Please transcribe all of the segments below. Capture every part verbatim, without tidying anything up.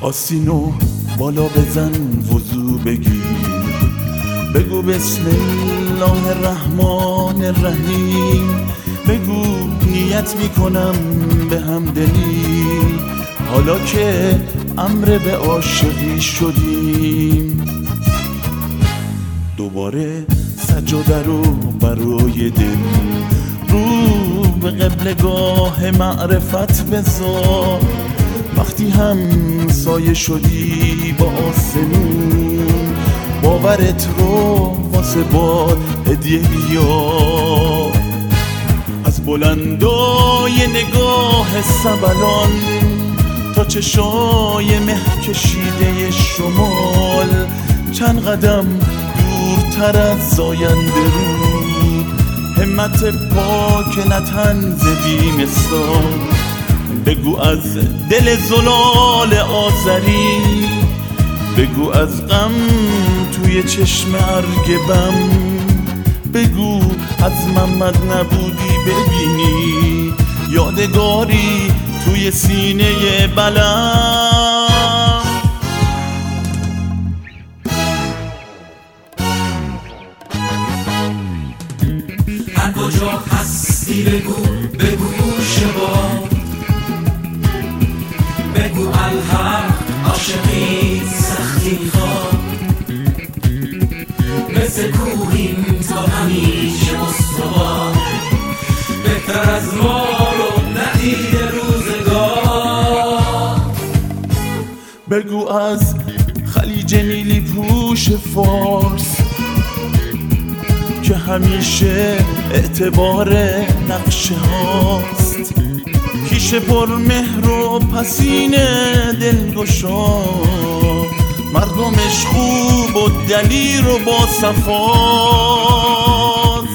آستینو بالا بزن وضو بگیر، بگو بسم الله الرحمن الرحیم، بگو نیت میکنم به همدلی حالا که امر به عاشقی شدیم. دوباره سجاده رو برای دل رو به قبلگاه معرفت بذار. وقتی هم سایه شدی با آسمون، باورت رو واسه باد هدیه بیار. از بلندای نگاه سبلان تا چشای مه کشیده شمال، چند قدم دورتر از زاینده رود، همت پاک نطنز بیمثال. بگو از دل زلال آذری، بگو از غم توی چشم ارگبم، بگو از محمد نبودی ببینی یادگاری توی سینه بلم. هر کجا هستی بگو بگو شبا، بگو الحق عاشقی سختی خواه، مثل کوهیم تا همیشه مستوار، بهتر از ما رو ندید روزگار. بگو از خلیج نیلی پوش فارس که همیشه اعتبار نقشه هاست، کیش پر مهر و پسین دلگشا، مردمش خوب و دلیر و با صفاست.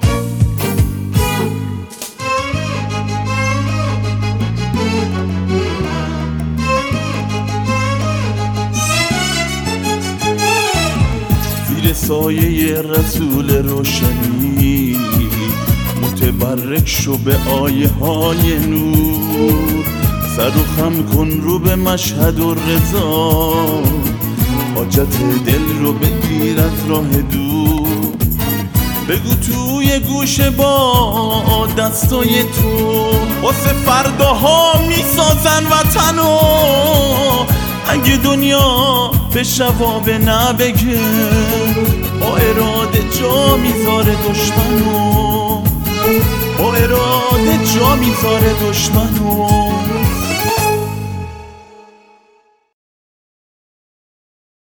زیر سایه رسول روشنی متبرک شو به آیه های نور، سر و خم کن رو به مشهد و رضا، حاجت دل رو بگیر از راه دور. بگو توی گوش با دستای تو واسه فرداها میسازن وطنو، اگه دنیا به شواب نبگه با اراده جا میذاره دشمنو، با اراده جا میذاره دشمنو.